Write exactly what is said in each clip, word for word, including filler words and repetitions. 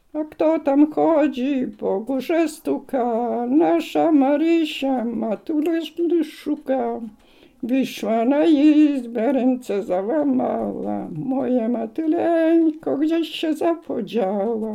A kto tam chodzi, po górze stuka, nasza Marysia matulę szuka. Wyszła na izbę, ręce załamała, moje matyleńko gdzieś się zapodziała.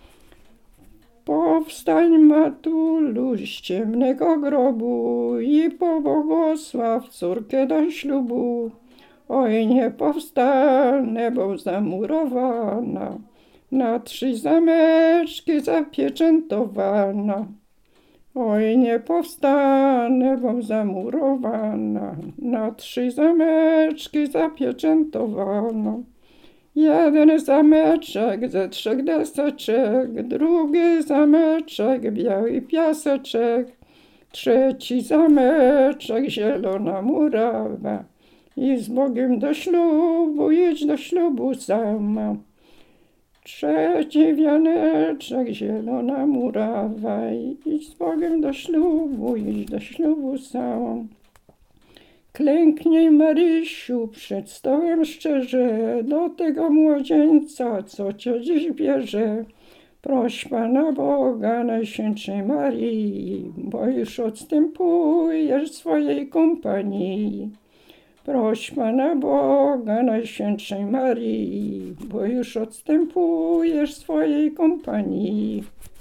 Powstań, matulu, z ciemnego grobu i pobłogosław córkę do ślubu. Oj, nie powstanę, bo zamurowana, na trzy zameczki zapieczętowana. Oj, nie powstanę, bo zamurowana, na trzy zameczki zapieczętowana. Jeden zameczek ze trzech deseczek, drugi zameczek biały piaseczek, trzeci zameczek zielona murawa. I z Bogiem do ślubu, idź do ślubu sama. Trzeci wianeczek, zielona murawa. Idź z Bogiem do ślubu, idź do ślubu sama. Klęknij, Marysiu, przed stołem szczerze, do tego młodzieńca, co cię dziś bierze. Proś Pana Boga, Najświętszej Marii, bo już odstępujesz swojej kompanii. Proś Pana Boga, Najświętszej Marii, bo już odstępujesz swojej kompanii.